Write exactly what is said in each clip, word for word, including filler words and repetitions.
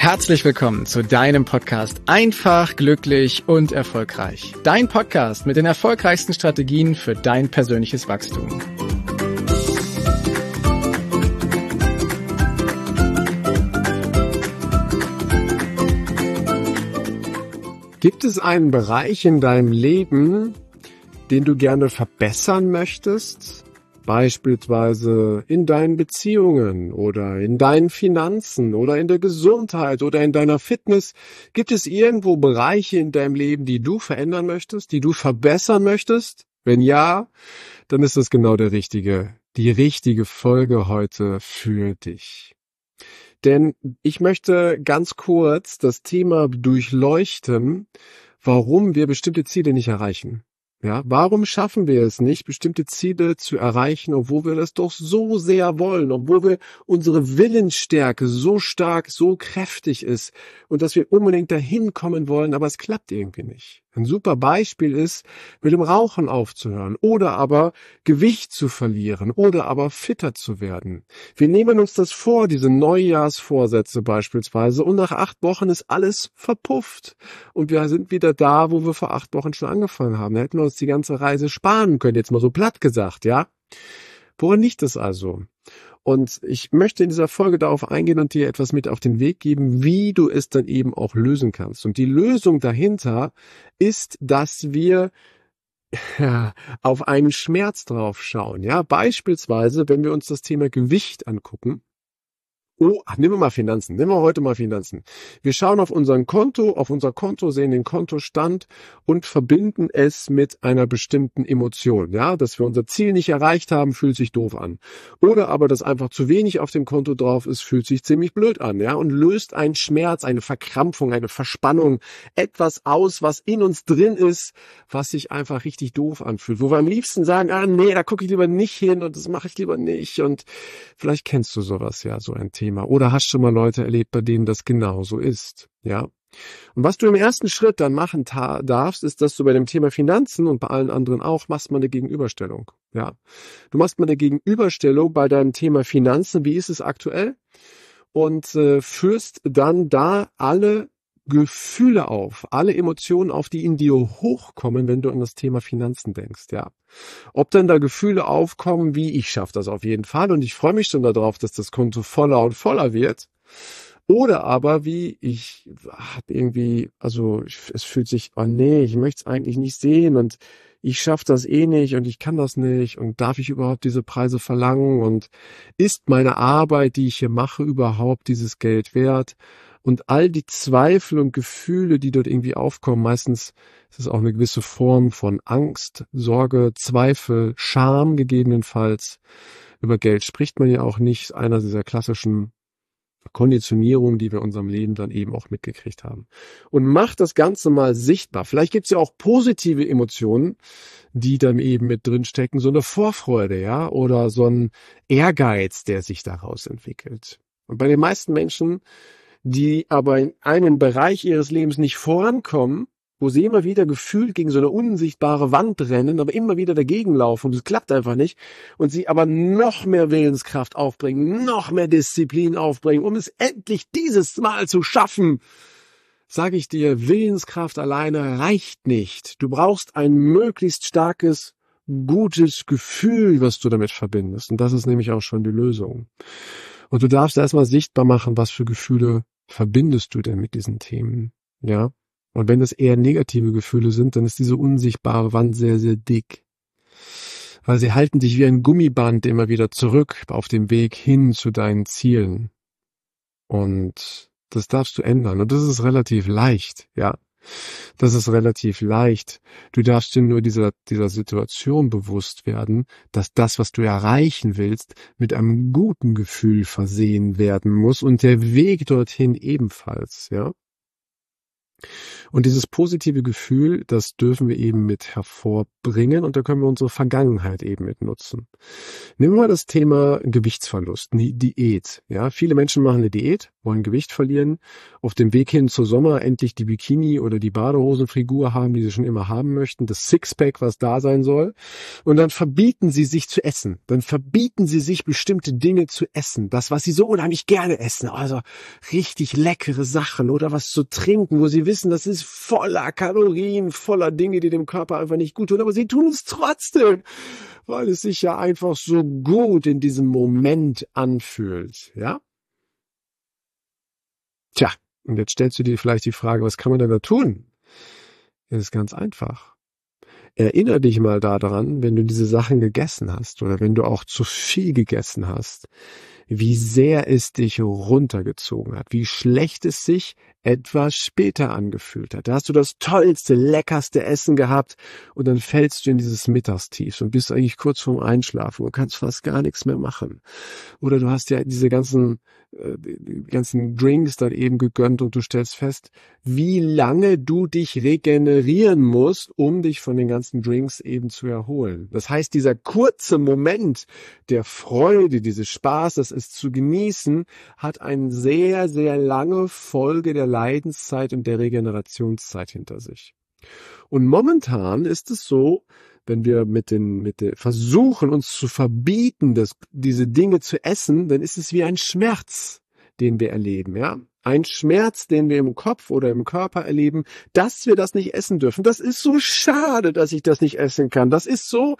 Herzlich willkommen zu deinem Podcast Einfach, glücklich und erfolgreich. Dein Podcast mit den erfolgreichsten Strategien für dein persönliches Wachstum. Gibt es einen Bereich in deinem Leben, den du gerne verbessern möchtest? Beispielsweise in deinen Beziehungen oder in deinen Finanzen oder in der Gesundheit oder in deiner Fitness. Gibt es irgendwo Bereiche in deinem Leben, die du verändern möchtest, die du verbessern möchtest? Wenn ja, dann ist das genau der richtige, die richtige Folge heute für dich. Denn ich möchte ganz kurz das Thema durchleuchten, warum wir bestimmte Ziele nicht erreichen. Ja, warum schaffen wir es nicht, bestimmte Ziele zu erreichen, obwohl wir das doch so sehr wollen, obwohl wir unsere Willensstärke so stark, so kräftig ist und dass wir unbedingt dahin kommen wollen, aber es klappt irgendwie nicht. Ein super Beispiel ist, mit dem Rauchen aufzuhören oder aber Gewicht zu verlieren oder aber fitter zu werden. Wir nehmen uns das vor, diese Neujahrsvorsätze beispielsweise, und nach acht Wochen ist alles verpufft und wir sind wieder da, wo wir vor acht Wochen schon angefangen haben. Da hätten wir uns die ganze Reise sparen können, jetzt mal so platt gesagt, ja? Woran liegt es also? Und ich möchte in dieser Folge darauf eingehen und dir etwas mit auf den Weg geben, wie du es dann eben auch lösen kannst. Und die Lösung dahinter ist, dass wir ja, auf einen Schmerz drauf schauen. Ja, beispielsweise, wenn wir uns das Thema Gewicht angucken. Oh, ach, nehmen wir mal Finanzen. Nehmen wir heute mal Finanzen. Wir schauen auf unseren Konto, auf unser Konto, sehen den Kontostand und verbinden es mit einer bestimmten Emotion. Ja, dass wir unser Ziel nicht erreicht haben, fühlt sich doof an. Oder aber, dass einfach zu wenig auf dem Konto drauf ist, fühlt sich ziemlich blöd an. Ja, und löst einen Schmerz, eine Verkrampfung, eine Verspannung, etwas aus, was in uns drin ist, was sich einfach richtig doof anfühlt. Wo wir am liebsten sagen, ah, nee, da gucke ich lieber nicht hin und das mache ich lieber nicht. Und vielleicht kennst du sowas, ja, so ein Thema. Oder hast schon mal Leute erlebt, bei denen das genauso ist, ja. Und was du im ersten Schritt dann machen ta- darfst, ist, dass du bei dem Thema Finanzen und bei allen anderen auch machst mal eine Gegenüberstellung, ja. Du machst mal eine Gegenüberstellung bei deinem Thema Finanzen, wie ist es aktuell? Und äh, führst dann da alle Gefühle auf, alle Emotionen auf, die in dir hochkommen, wenn du an das Thema Finanzen denkst, ja. Ob dann da Gefühle aufkommen, wie ich schaffe das auf jeden Fall und ich freue mich schon darauf, dass das Konto voller und voller wird. Oder aber wie ich habe irgendwie, also es fühlt sich, oh nee, ich möchte es eigentlich nicht sehen und ich schaffe das eh nicht und ich kann das nicht und darf ich überhaupt diese Preise verlangen und ist meine Arbeit, die ich hier mache, überhaupt dieses Geld wert? Und all die Zweifel und Gefühle, die dort irgendwie aufkommen, meistens ist es auch eine gewisse Form von Angst, Sorge, Zweifel, Scham gegebenenfalls. Über Geld spricht man ja auch nicht, einer dieser klassischen Konditionierungen, die wir in unserem Leben dann eben auch mitgekriegt haben. Und macht das Ganze mal sichtbar. Vielleicht gibt es ja auch positive Emotionen, die dann eben mit drin stecken, so eine Vorfreude, ja, oder so ein Ehrgeiz, der sich daraus entwickelt. Und bei den meisten Menschen, die aber in einem Bereich ihres Lebens nicht vorankommen, wo sie immer wieder gefühlt gegen so eine unsichtbare Wand rennen, aber immer wieder dagegen laufen und es klappt einfach nicht und sie aber noch mehr Willenskraft aufbringen, noch mehr Disziplin aufbringen, um es endlich dieses Mal zu schaffen, sage ich dir, Willenskraft alleine reicht nicht. Du brauchst ein möglichst starkes, gutes Gefühl, was du damit verbindest. Und das ist nämlich auch schon die Lösung. Und du darfst erstmal sichtbar machen, was für Gefühle verbindest du denn mit diesen Themen, ja? Und wenn das eher negative Gefühle sind, dann ist diese unsichtbare Wand sehr, sehr dick. Weil sie halten dich wie ein Gummiband immer wieder zurück auf dem Weg hin zu deinen Zielen. Und das darfst du ändern. Und das ist relativ leicht, ja. Das ist relativ leicht. Du darfst dir nur dieser, dieser Situation bewusst werden, dass das, was du erreichen willst, mit einem guten Gefühl versehen werden muss und der Weg dorthin ebenfalls, ja. Und dieses positive Gefühl, das dürfen wir eben mit hervorbringen und da können wir unsere Vergangenheit eben mit nutzen. Nehmen wir mal das Thema Gewichtsverlust, eine Diät. Ja, viele Menschen machen eine Diät, wollen Gewicht verlieren, auf dem Weg hin zur Sommer endlich die Bikini- oder die Badehosenfigur haben, die sie schon immer haben möchten, das Sixpack, was da sein soll. Und dann verbieten sie sich zu essen. Dann verbieten sie sich bestimmte Dinge zu essen. Das, was sie so unheimlich gerne essen. Also richtig leckere Sachen oder was zu trinken, wo sie wissen, das ist voller Kalorien, voller Dinge, die dem Körper einfach nicht gut tun. Aber sie tun es trotzdem, weil es sich ja einfach so gut in diesem Moment anfühlt. Ja? Tja, und jetzt stellst du dir vielleicht die Frage, was kann man denn da tun? Das ist ganz einfach. Erinnere dich mal daran, wenn du diese Sachen gegessen hast oder wenn du auch zu viel gegessen hast, wie sehr es dich runtergezogen hat, wie schlecht es sich etwas später angefühlt hat. Da hast du das tollste, leckerste Essen gehabt und dann fällst du in dieses Mittagstief und bist eigentlich kurz vorm Einschlafen und kannst fast gar nichts mehr machen. Oder du hast ja diese ganzen, äh, die ganzen Drinks dann eben gegönnt und du stellst fest, wie lange du dich regenerieren musst, um dich von den ganzen Drinks eben zu erholen. Das heißt, dieser kurze Moment der Freude, dieses Spaßes, es zu genießen, hat eine sehr, sehr lange Folge der Leidenszeit und der Regenerationszeit hinter sich. Und momentan ist es so, wenn wir mit den, mit den versuchen, uns zu verbieten, das, diese Dinge zu essen, dann ist es wie ein Schmerz, den wir erleben, ja. Ein Schmerz, den wir im Kopf oder im Körper erleben, dass wir das nicht essen dürfen. Das ist so schade, dass ich das nicht essen kann. Das ist so,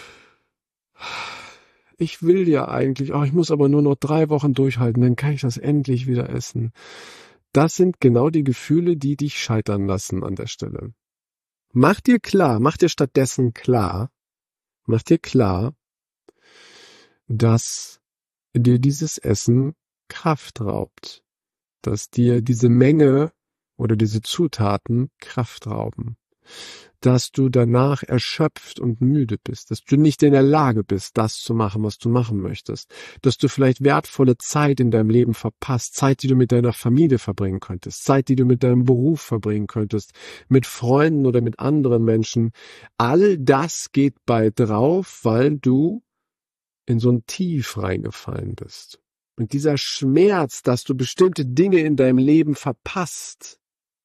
ich will ja eigentlich, oh, ich muss aber nur noch drei Wochen durchhalten, dann kann ich das endlich wieder essen. Das sind genau die Gefühle, die dich scheitern lassen an der Stelle. Mach dir klar, mach dir stattdessen klar, mach dir klar, dass dir dieses Essen Kraft raubt, dass dir diese Menge oder diese Zutaten Kraft rauben, dass du danach erschöpft und müde bist, dass du nicht in der Lage bist, das zu machen, was du machen möchtest, dass du vielleicht wertvolle Zeit in deinem Leben verpasst, Zeit, die du mit deiner Familie verbringen könntest, Zeit, die du mit deinem Beruf verbringen könntest, mit Freunden oder mit anderen Menschen. All das geht bei drauf, weil du in so ein Tief reingefallen bist. Und dieser Schmerz, dass du bestimmte Dinge in deinem Leben verpasst,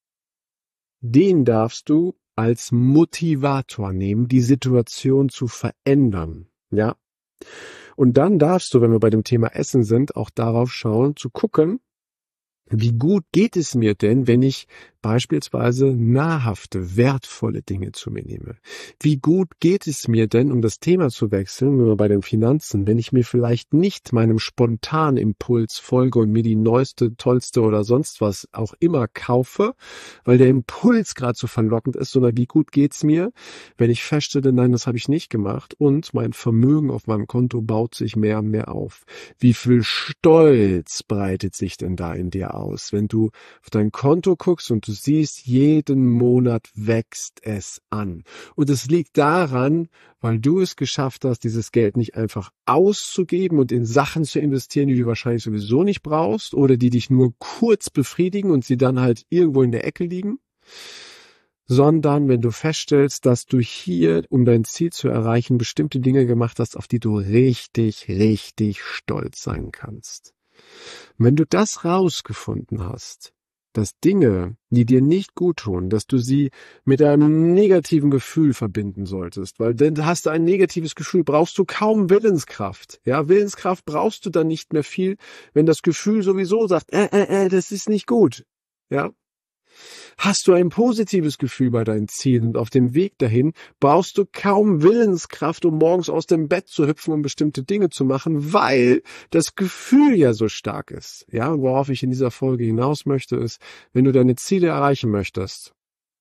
den darfst du als Motivator nehmen, die Situation zu verändern, ja. Und dann darfst du, wenn wir bei dem Thema Essen sind, auch darauf schauen, zu gucken, wie gut geht es mir denn, wenn ich beispielsweise nahrhafte, wertvolle Dinge zu mir nehme? Wie gut geht es mir denn, um das Thema zu wechseln, wenn wir bei den Finanzen, wenn ich mir vielleicht nicht meinem spontanen Impuls folge und mir die neueste, tollste oder sonst was auch immer kaufe, weil der Impuls gerade so verlockend ist, sondern wie gut geht's mir, wenn ich feststelle, nein, das habe ich nicht gemacht und mein Vermögen auf meinem Konto baut sich mehr und mehr auf. Wie viel Stolz breitet sich denn da in dir aus, wenn du auf dein Konto guckst und du siehst, jeden Monat wächst es an. Und es liegt daran, weil du es geschafft hast, dieses Geld nicht einfach auszugeben und in Sachen zu investieren, die du wahrscheinlich sowieso nicht brauchst oder die dich nur kurz befriedigen und sie dann halt irgendwo in der Ecke liegen, sondern wenn du feststellst, dass du hier, um dein Ziel zu erreichen, bestimmte Dinge gemacht hast, auf die du richtig, richtig stolz sein kannst. Wenn du das rausgefunden hast, dass Dinge, die dir nicht gut tun, dass du sie mit einem negativen Gefühl verbinden solltest, weil dann hast du ein negatives Gefühl, brauchst du kaum Willenskraft. Ja, Willenskraft brauchst du dann nicht mehr viel, wenn das Gefühl sowieso sagt, äh, äh, äh, das ist nicht gut. Ja. Hast du ein positives Gefühl bei deinen Zielen und auf dem Weg dahin brauchst du kaum Willenskraft, um morgens aus dem Bett zu hüpfen und bestimmte Dinge zu machen, weil das Gefühl ja so stark ist. Ja, und worauf ich in dieser Folge hinaus möchte, ist, wenn du deine Ziele erreichen möchtest,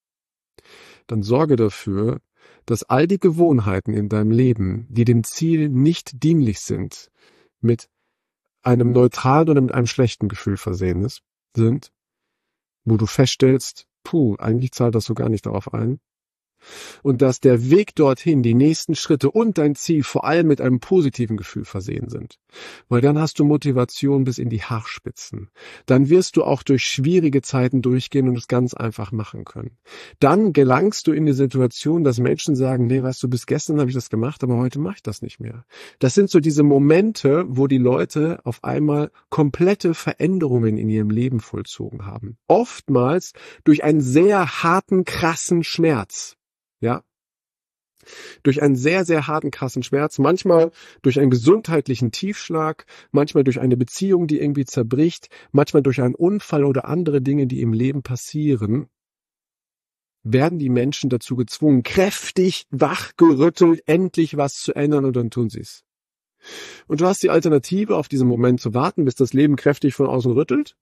dann sorge dafür, dass all die Gewohnheiten in deinem Leben, die dem Ziel nicht dienlich sind, mit einem neutralen oder mit einem schlechten Gefühl versehen ist, sind, wo du feststellst, puh, eigentlich zahlt das so gar nicht darauf ein. Und dass der Weg dorthin, die nächsten Schritte und dein Ziel vor allem mit einem positiven Gefühl versehen sind. Weil dann hast du Motivation bis in die Haarspitzen. Dann wirst du auch durch schwierige Zeiten durchgehen und es ganz einfach machen können. Dann gelangst du in die Situation, dass Menschen sagen, nee, weißt du, bis gestern habe ich das gemacht, aber heute mache ich das nicht mehr. Das sind so diese Momente, wo die Leute auf einmal komplette Veränderungen in ihrem Leben vollzogen haben. Oftmals durch einen sehr harten, krassen Schmerz. Ja, durch einen sehr, sehr harten, krassen Schmerz, manchmal durch einen gesundheitlichen Tiefschlag, manchmal durch eine Beziehung, die irgendwie zerbricht, manchmal durch einen Unfall oder andere Dinge, die im Leben passieren, werden die Menschen dazu gezwungen, kräftig wachgerüttelt, endlich was zu ändern, und dann tun sie es. Und du hast die Alternative, auf diesen Moment zu warten, bis das Leben kräftig von außen rüttelt.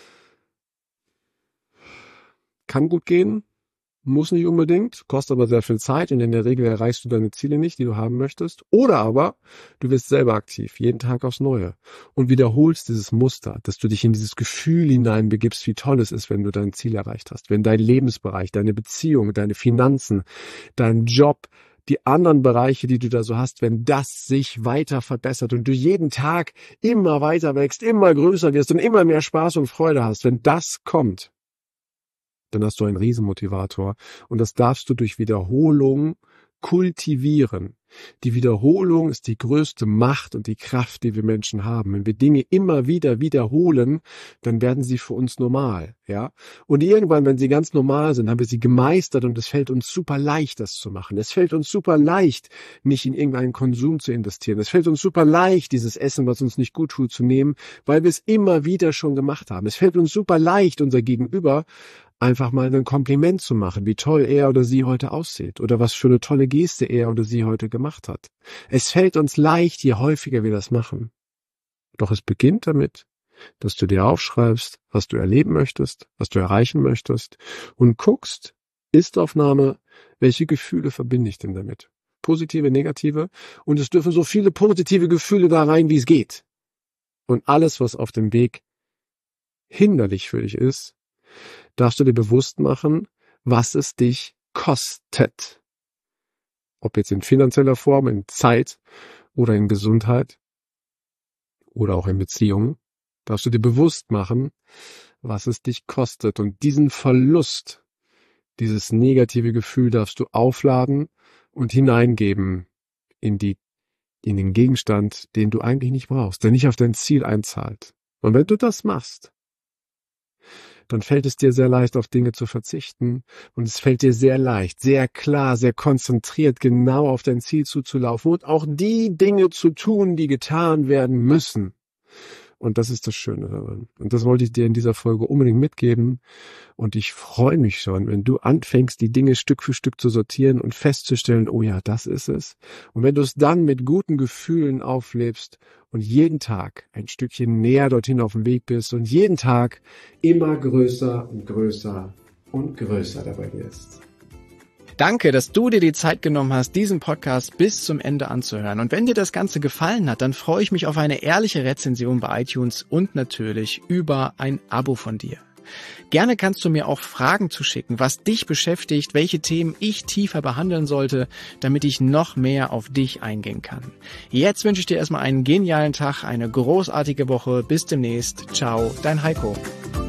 Kann gut gehen. Muss nicht unbedingt, kostet aber sehr viel Zeit und in der Regel erreichst du deine Ziele nicht, die du haben möchtest. Oder aber du wirst selber aktiv, jeden Tag aufs Neue und wiederholst dieses Muster, dass du dich in dieses Gefühl hineinbegibst, wie toll es ist, wenn du dein Ziel erreicht hast, wenn dein Lebensbereich, deine Beziehung, deine Finanzen, dein Job, die anderen Bereiche, die du da so hast, wenn das sich weiter verbessert und du jeden Tag immer weiter wächst, immer größer wirst und immer mehr Spaß und Freude hast, wenn das kommt, dann hast du einen Riesenmotivator und das darfst du durch Wiederholung kultivieren. Die Wiederholung ist die größte Macht und die Kraft, die wir Menschen haben. Wenn wir Dinge immer wieder wiederholen, dann werden sie für uns normal, ja. Und irgendwann, wenn sie ganz normal sind, haben wir sie gemeistert und es fällt uns super leicht, das zu machen. Es fällt uns super leicht, nicht in irgendeinen Konsum zu investieren. Es fällt uns super leicht, dieses Essen, was uns nicht gut tut, zu nehmen, weil wir es immer wieder schon gemacht haben. Es fällt uns super leicht, unser Gegenüber einfach mal ein Kompliment zu machen, wie toll er oder sie heute aussieht oder was für eine tolle Geste er oder sie heute gemacht hat. Es fällt uns leicht, je häufiger wir das machen. Doch es beginnt damit, dass du dir aufschreibst, was du erleben möchtest, was du erreichen möchtest und guckst, Ist-Aufnahme, welche Gefühle verbinde ich denn damit? Positive, negative, und es dürfen so viele positive Gefühle da rein, wie es geht. Und alles, was auf dem Weg hinderlich für dich ist, darfst du dir bewusst machen, was es dich kostet. Ob jetzt in finanzieller Form, in Zeit oder in Gesundheit oder auch in Beziehungen, darfst du dir bewusst machen, was es dich kostet. Und diesen Verlust, dieses negative Gefühl darfst du aufladen und hineingeben in die, in den Gegenstand, den du eigentlich nicht brauchst, der nicht auf dein Ziel einzahlt. Und wenn du das machst, dann fällt es dir sehr leicht, auf Dinge zu verzichten und es fällt dir sehr leicht, sehr klar, sehr konzentriert, genau auf dein Ziel zuzulaufen und auch die Dinge zu tun, die getan werden müssen. Und das ist das Schöne daran. Und das wollte ich dir in dieser Folge unbedingt mitgeben. Und ich freue mich schon, wenn du anfängst, die Dinge Stück für Stück zu sortieren und festzustellen, oh ja, das ist es. Und wenn du es dann mit guten Gefühlen auflebst und jeden Tag ein Stückchen näher dorthin auf dem Weg bist und jeden Tag immer größer und größer und größer dabei wirst. Danke, dass du dir die Zeit genommen hast, diesen Podcast bis zum Ende anzuhören. Und wenn dir das Ganze gefallen hat, dann freue ich mich auf eine ehrliche Rezension bei iTunes und natürlich über ein Abo von dir. Gerne kannst du mir auch Fragen zuschicken, was dich beschäftigt, welche Themen ich tiefer behandeln sollte, damit ich noch mehr auf dich eingehen kann. Jetzt wünsche ich dir erstmal einen genialen Tag, eine großartige Woche. Bis demnächst. Ciao, dein Heiko.